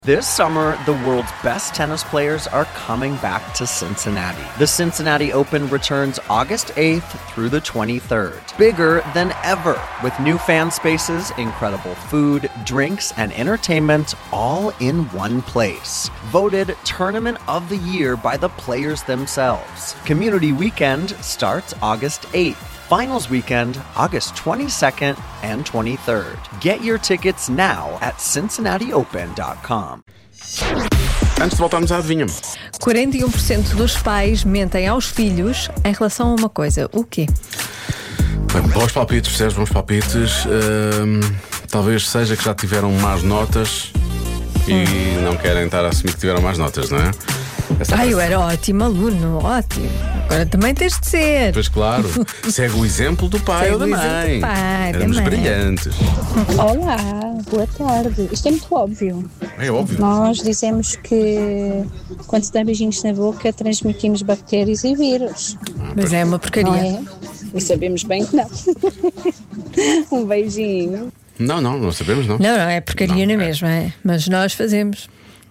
This summer, the world's best tennis players are coming back to Cincinnati. The Cincinnati Open returns August 8th through the 23rd. Bigger than ever, with new fan spaces, incredible food, drinks, and entertainment all in one place. Voted Tournament of the Year by the players themselves. Community Weekend starts August 8th. Finals weekend, August 22nd and 23rd. Get your tickets now at CincinnatiOpen.com. Antes de voltarmos à adivinha. 41% dos pais mentem aos filhos em relação a uma coisa. O quê? Bem, bons palpites, percebes? Bons palpites. Talvez seja que já tiveram más notas e não querem estar a assumir que tiveram más notas, não é? Eu era ótimo aluno, ótimo. Agora também tens de ser. Pois claro, segue o exemplo do pai ou da mãe. Éramos brilhantes. Olá, boa tarde. Isto é muito óbvio. É óbvio. Nós dizemos que quando se dá beijinhos na boca transmitimos bactérias e vírus. Mas é uma porcaria. Não é? E sabemos bem que não. Um beijinho. Não sabemos, não. Não, é porcaria na mesma, é. Mas nós fazemos.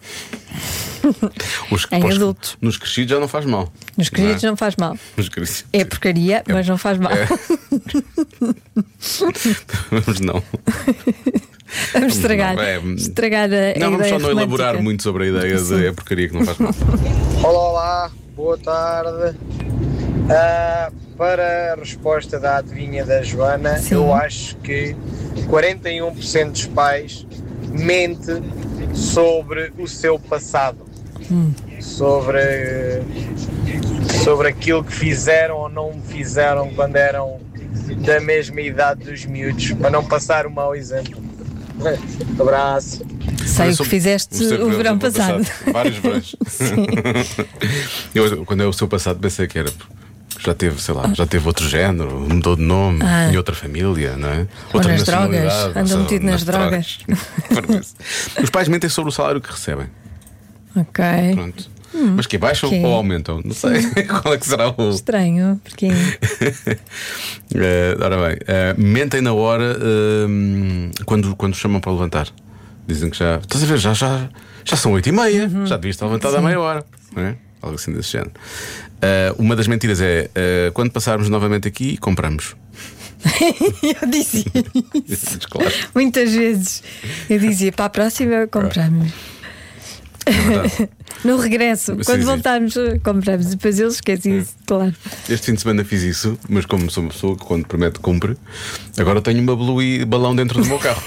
Em adultos. Nos crescidos já não faz mal. Nos crescidos não faz mal. Nos crescidos. É porcaria, mas não faz mal. Vamos não. Vamos estragar a Não, vamos ideia só não romântica. elaborar muito sobre a ideia de é porcaria que não faz mal. Olá, boa tarde. Para a resposta da adivinha da Joana, Sim. eu acho que 41% dos pais mente sobre o seu passado, sobre aquilo que fizeram ou não fizeram quando eram da mesma idade dos miúdos, para não passar um mau exemplo. Abraço. Sei o que fizeste o verão passado. Vários verões. Eu, quando é o seu passado, pensei que era. Já teve outro género, mudou de nome, tinha outra família, não é? Ou Outra nas drogas, nacionalidade, andou metido nas drogas. Os pais mentem sobre o salário que recebem. Ok. Pronto. Mas que baixam ou aumentam? Não sei. Qual é que será o. Estranho, porque. Ora bem, mentem na hora quando chamam para levantar. Dizem que já. Estás a ver? Já são 8h30. Já devias estar levantado há meia hora. Não é? Algo assim desse género. Uma das mentiras é quando passarmos novamente aqui, compramos. Eu dizia isso. Claro. Muitas vezes eu dizia para a próxima compramos. No regresso, quando voltarmos, compramos. Depois eles esquecem isso, claro. Este fim de semana fiz isso, mas como sou uma pessoa que quando promete cumpre, agora tenho uma balão dentro do meu carro.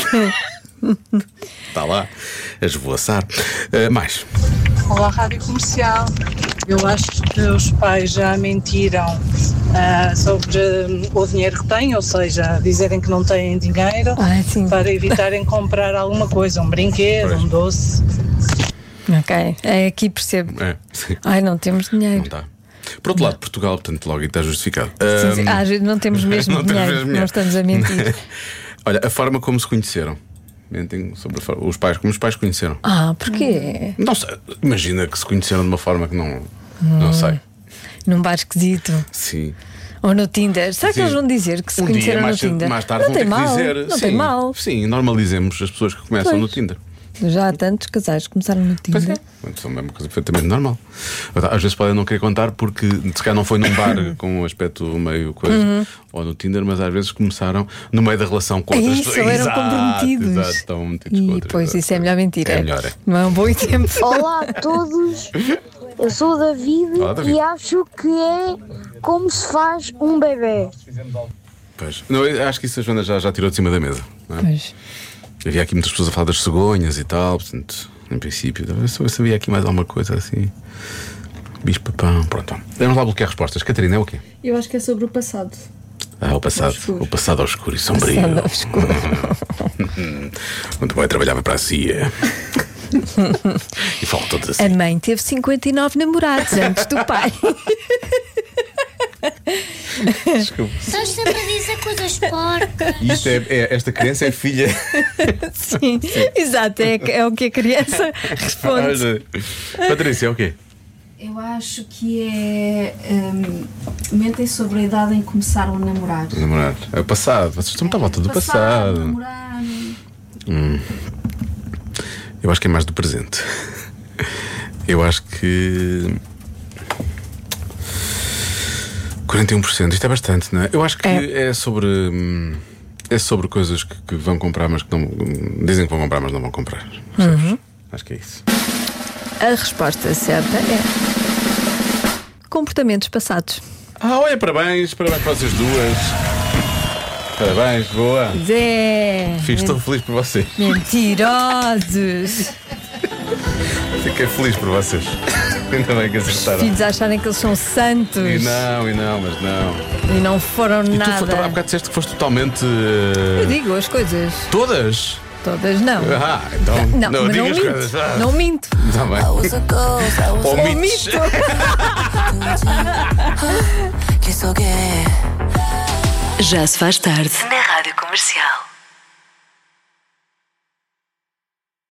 Está lá a esvoaçar. Mais. Olá, Rádio Comercial. Eu acho que os pais já mentiram sobre o dinheiro que têm, ou seja, dizerem que não têm dinheiro para evitarem comprar alguma coisa, um brinquedo, um doce. Ok, aqui percebo. Sim. Não temos dinheiro. Não está. Por outro lado, Portugal, portanto, logo está justificado. Sim. Às vezes não temos mesmo dinheiro, não estamos a mentir. Olha, a forma como se conheceram. Mentem sobre os pais, como os pais conheceram. Porquê? Não sei, imagina que se conheceram de uma forma que não sei. Num bar esquisito. Sim. Ou no Tinder. Será que eles vão dizer que se conheceram no Tinder? Mais tarde não vão tem ter que mal, dizer. não tem mal. Sim, normalizemos as pessoas que começam no Tinder. Já há tantos casais que começaram no Tinder. Isso é uma coisa perfeitamente normal. Às vezes podem não querer contar porque se calhar não foi num bar com um aspecto meio coisa ou no Tinder, mas às vezes começaram no meio da relação com outras pessoas. Eram comprometidos. Exato, estão metidos com outras. Pois isso é melhor mentir. É melhor, é. Não é um bom exemplo. Olá a todos, eu sou o David. Olá, David. E acho que é como se faz um bebê. Pois. Não, eu acho que isso a Joana já tirou de cima da mesa, não é? Pois. Havia aqui muitas pessoas a falar das cegonhas e tal, portanto, em princípio, eu sabia aqui mais alguma coisa assim. Bicho-papão, pronto. Vamos lá bloquear respostas. Catarina, é o quê? Eu acho que é sobre o passado. O passado. O passado obscuro e sombrio. Muito bem, trabalhava para a CIA. E fala todos assim. A mãe teve 59 namorados antes do pai. Desculpa. Estás sempre a dizer coisas porcas. Isto esta criança é filha. Sim, exato, é o que a criança responde. Patrícia, é o quê? Eu acho que é. Mentem sobre a idade em que começaram a namorar. Namorar. É o passado. Vocês estão muito à volta do passado. Namorar. Eu acho que é mais do presente. Eu acho que 41%, isto é bastante, não é? Eu acho que é sobre coisas que vão comprar, mas que não dizem que vão comprar, mas não vão comprar. Acho que é isso. A resposta certa é comportamentos passados. Olha, parabéns para vocês duas. Parabéns, boa. Estou feliz por vocês. Mentirosos. Fiquei feliz por vocês. Ainda bem que acertaram. Os filhos acharem que eles são santos. E não, mas não. E não foram nada. Tu há bocado disseste que foste totalmente. Eu digo as coisas. Todas? Todas não. Então. Não digas minto. coisas. Não minto. Está bem. Ou mitos. Já se faz tarde na Rádio Comercial.